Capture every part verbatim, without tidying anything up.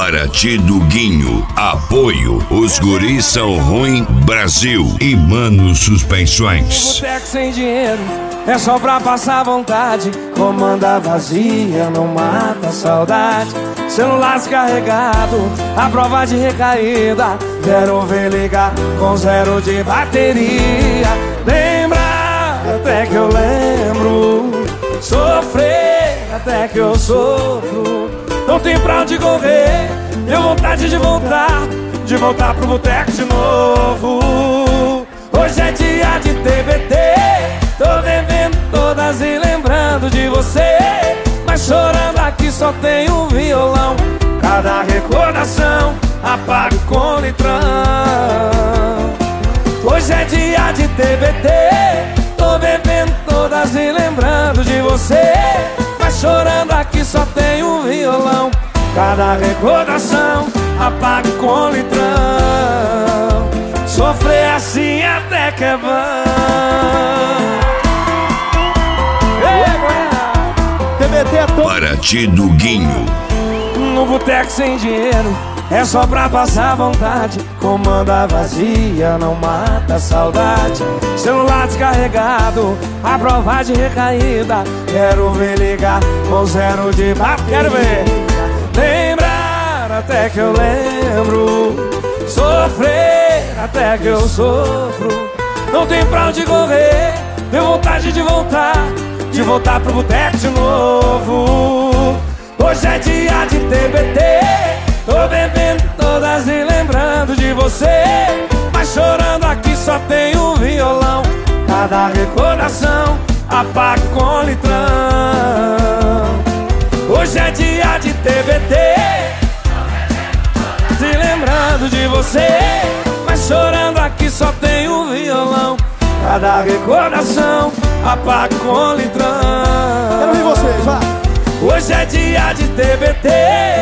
Para ti do Guinho, apoio, os guris são ruim, Brasil e Mano Suspensões. Boteco sem dinheiro, é só pra passar vontade. Comanda vazia, não mata a saudade. Celular descarregado, a prova de recaída. Quero ver ligar com zero de bateria. Lembra, até que eu lembro. Sofrer, até que eu sofro. Não tem pra onde correr, deu vontade de voltar, de voltar pro boteco de novo. Hoje é dia de T B T, tô bebendo todas e lembrando de você. Mas chorando aqui só tem um violão, cada recordação apago com litrão. Hoje é dia de T B T, tô bebendo todas e lembrando de você. Mas chorando aqui só tem um violão, cada recordação apago com litrão. Sofrer assim até que é bom. Ei, T B T é todo. Para ti do Guinho. No boteco sem dinheiro, é só pra passar vontade. Comanda vazia, não mata a saudade. Celular descarregado, a prova de recaída. Quero ver ligar com zero de papo. Quero ver lembrar até que eu lembro. Sofrer até que eu sofro. Não tem pra onde correr, deu vontade de voltar, de voltar pro boteco de novo. Hoje é dia de T B T, tô bebendo todas e lembrando de você. Mas chorando aqui só tem um violão, cada recordação apago com litrão. Hoje é dia de T B T, se lembrando de você. Mas chorando aqui só tem um violão, cada recordação apago com litrão. Quero ouvir vocês, vai! Hoje é dia de T B T,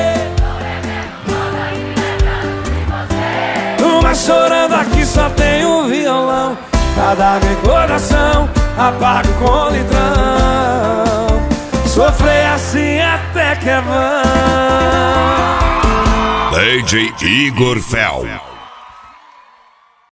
mas chorando aqui só tem um violão, cada recordação apago com litrão. Sofrer assim até que é bom. D J Igor Fel.